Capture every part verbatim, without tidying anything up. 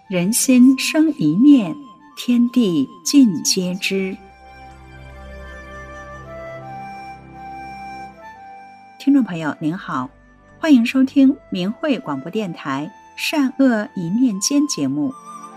人心生一念，天地尽皆知。听众朋友您好，欢迎收听明慧广播电台善恶一念间节目。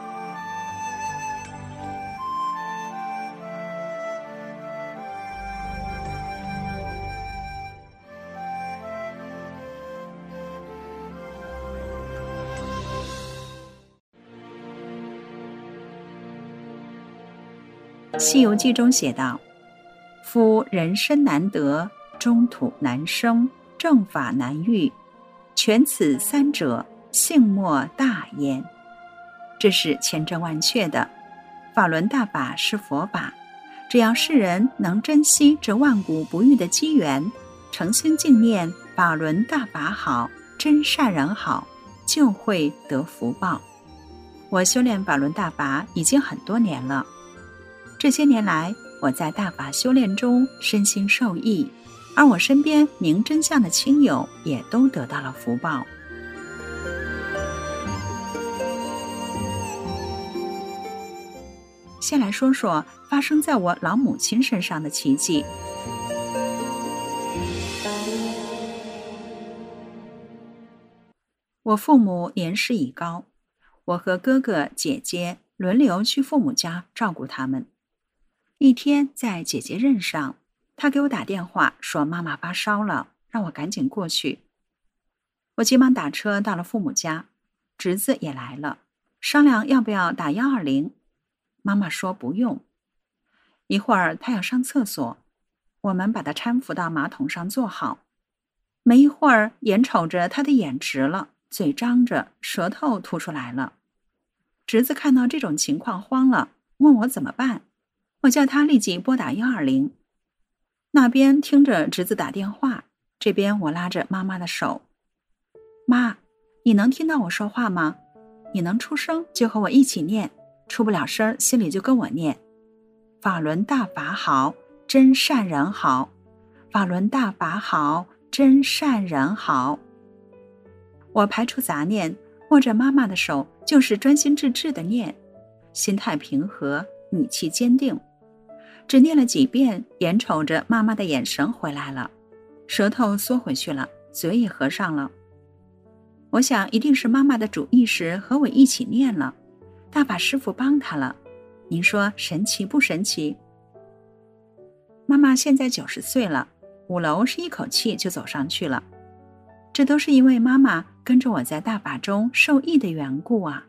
西游记中写道，夫人生难得，中土难生，正法难遇，全此三者，性莫大焉。这是千真万确的。法轮大法是佛法，只要世人能珍惜这万古不遇的机缘，诚心敬念法轮大法好，真善人好，就会得福报。我修炼法轮大法已经很多年了，这些年来，我在大法修炼中身心受益，而我身边明真相的亲友也都得到了福报。先来说说发生在我老母亲身上的奇迹。我父母年事已高，我和哥哥姐姐轮流去父母家照顾他们。一天在姐姐任上，她给我打电话说妈妈发烧了，让我赶紧过去。我急忙打车到了父母家，侄子也来了，商量要不要打一二零。妈妈说不用。一会儿她要上厕所，我们把她搀扶到马桶上坐好。没一会儿，眼瞅着她的眼直了，嘴张着，舌头吐出来了。侄子看到这种情况慌了，问我怎么办。我叫他立即拨打一二零。那边听着侄子打电话，这边我拉着妈妈的手。妈，你能听到我说话吗？你能出声就和我一起念，出不了声心里就跟我念。法轮大法好，真善人好。法轮大法好，真善人好。我排除杂念，握着妈妈的手，就是专心致志地念，心态平和，语气坚定。只念了几遍，眼瞅着妈妈的眼神回来了，舌头缩回去了，嘴也合上了。我想一定是妈妈的主意识和我一起念了，大法师父帮她了。您说神奇不神奇？妈妈现在九十岁了，五楼是一口气就走上去了。这都是因为妈妈跟着我在大法中受益的缘故啊。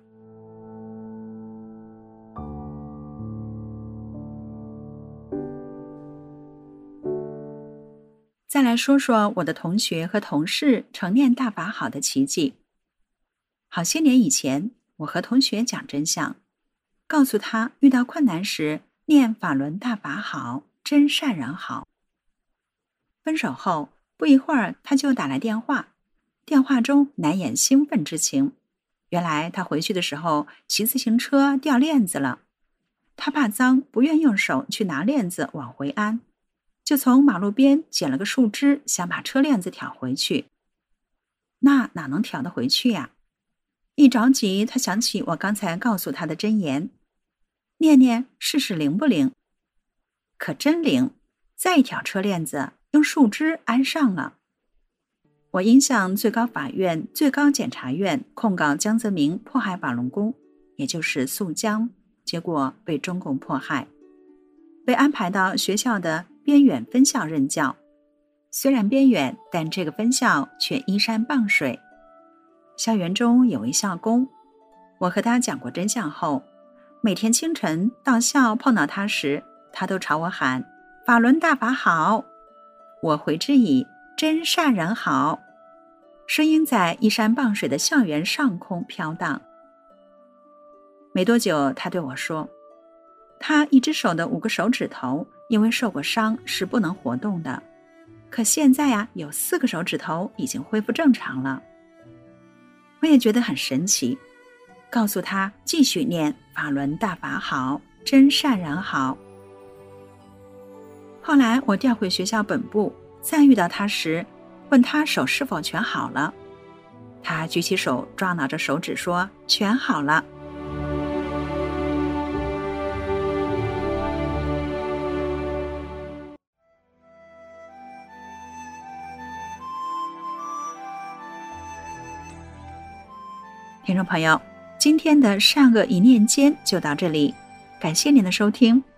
再来说说我的同学和同事承念大法好的奇迹。好些年以前，我和同学讲真相，告诉他遇到困难时念法轮大法好，真善人好。分手后不一会儿，他就打来电话，电话中难掩兴奋之情。原来他回去的时候骑自行车掉链子了，他怕脏，不愿用手去拿链子往回安，就从马路边捡了个树枝，想把车链子挑回去。那哪能挑得回去呀？一着急，他想起我刚才告诉他的真言，念念试试灵不灵。可真灵，再一挑车链子，用树枝安上了。我应向最高法院、最高检察院控告江泽民迫害法轮功，也就是肃江，结果被中共迫害，被安排到学校的边远分校任教。虽然边远，但这个分校却依山傍水。校园中有位校工，我和他讲过真相后，每天清晨到校碰到他时，他都朝我喊法轮大法好，我回之以真善人好。声音在依山傍水的校园上空飘荡。没多久，他对我说，他一只手的五个手指头因为受过伤是不能活动的，可现在呀、啊，有四个手指头已经恢复正常了。我也觉得很神奇，告诉他继续念法轮大法好，真善人好。后来我调回学校本部，再遇到他时，问他手是否全好了。他举起手抓挠着手指说全好了。 听众朋友，今天的善恶一念间就到这里，感谢您的收听，